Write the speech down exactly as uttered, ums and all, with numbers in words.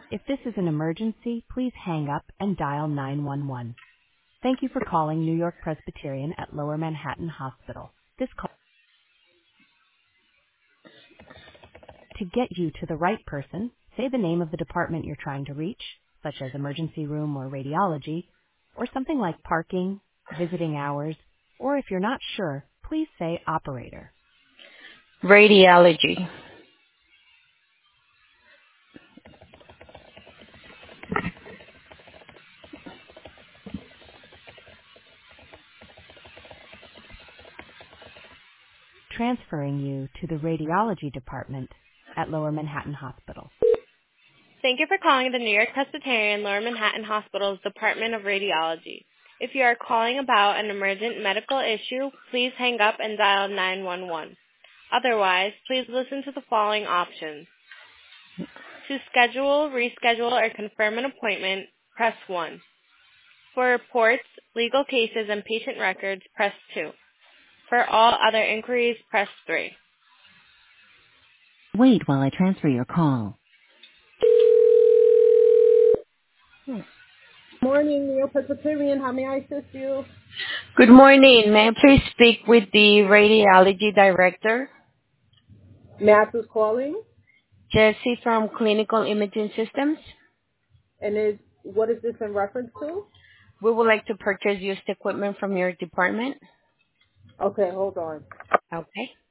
If this is an emergency, please hang up and dial nine one one. Thank you for calling New York Presbyterian at Lower Manhattan Hospital. This call to get you to the right person, say the name of the department you're trying to reach, such as emergency room or radiology, or something like parking, visiting hours, or if you're not sure, please say operator. Radiology. Transferring you to the radiology department at Lower Manhattan Hospital. Thank you for calling the New York Presbyterian Lower Manhattan Hospital's Department of Radiology. If you are calling about an emergent medical issue, please hang up and dial nine one one. Otherwise, please listen to the following options. To schedule, reschedule, or confirm an appointment, press one. For reports, legal cases, and patient records, press two. For all other inquiries, press three. Wait while I transfer your call. Morning, Neo Presbyterian. How may I assist you? Good morning. May I please speak with the radiology director, Matt is calling, Jesse from Clinical Imaging Systems? and is what is this in reference to? We would like to purchase used equipment from your department. Okay, hold on. Okay.